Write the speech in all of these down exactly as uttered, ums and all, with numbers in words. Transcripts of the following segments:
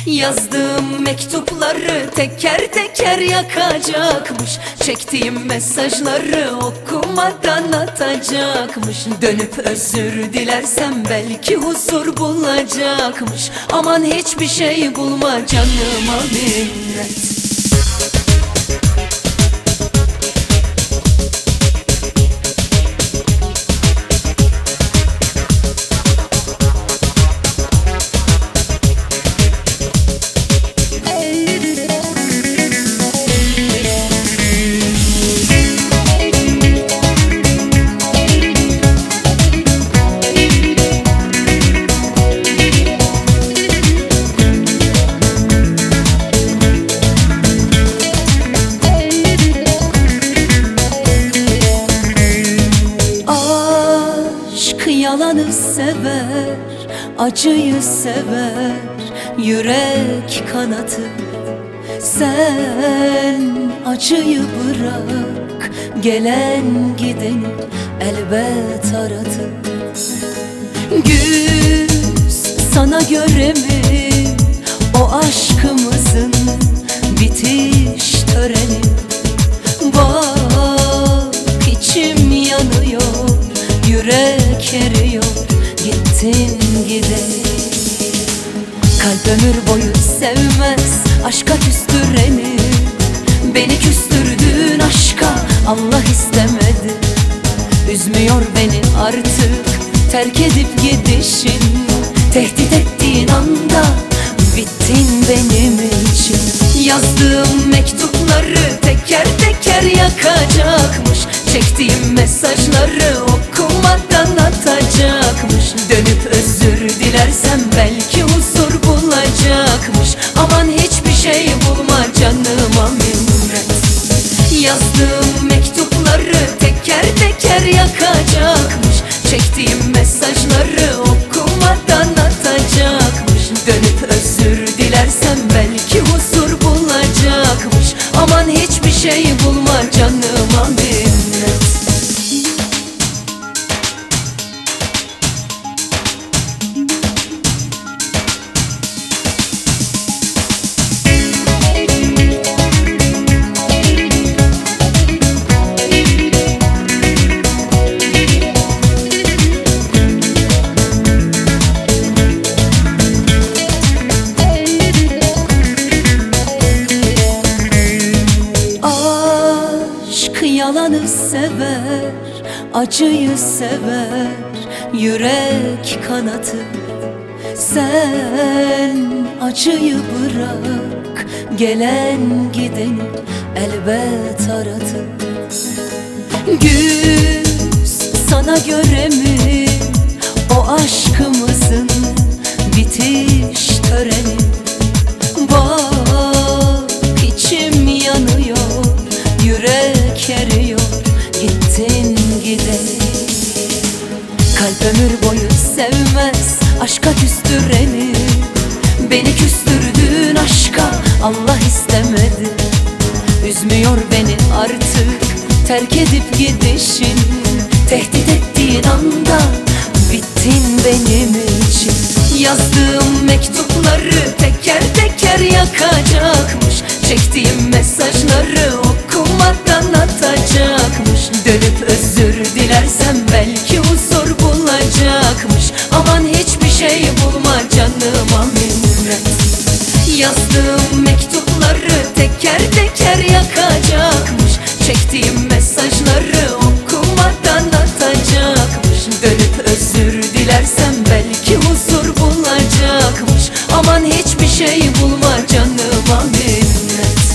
Yazdığım mektupları teker teker yakacakmış. Çektiğim mesajları okumadan atacakmış. Dönüp özür dilersem belki huzur bulacakmış. Aman hiçbir şey bulma, canıma minnet. Yalanı sever, acıyı sever, yürek kanatır. Sen acıyı bırak, gelen gideni elbet aratır. Güz sana göre mi o aşkımızın bitiş töreni? Bak içim yanıyor, yürek eriyor, gittin gideni. Kalp ömür boyu sevmez aşka küstüreni. Beni küstürdüğün aşka Allah istemedi. Üzmüyor beni artık terk edip gidişin. Tehdit ettiğin anda bittin benim için. Yazdığım mektupları teker teker yakacakmış. Çektiğim mesajları okumadan atacakmış. Dönüp özür dilersem belki huzur bulacakmış. Aman hiçbir şey bulma, canıma minnet. Yazdığım mektupları teker teker yakacakmış. Çektiğim mesajları okumadan atacakmış. Dönüp özür dilersem belki huzur bulacakmış. Aman hiçbir şey bulma, canıma minnet. Yalanı sever, acıyı sever, yürek kanatır. Sen acıyı bırak, gelen gideni elbet aratır. Güz sana göre mi o aşkımızın bitiş töreni? Bak içim yanıyor, yürek eriyor, gittin gideni. Kalp ömür boyu sevmez aşka küstüreni. Beni küstürdüğün aşka Allah istemedi. Üzmüyor beni artık terk edip gidişin. Tehdit ettiğin anda bittin benim için. Yazdığım mektupları teker teker yakacakmış. Çektiğim mesajları okumadan atacakmış. Dönüp özür dilersem belki huzur bulacakmış. Aman hiçbir şey bulma, canıma minnet. Yazdığım mektupları teker teker yakacakmış. Çektiğim mesajları okumadan atacakmış. Dönüp özür dilersem belki huzur bulacakmış. Aman hiçbir şey bulma, canıma minnet.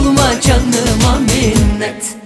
Olma canıma minnet.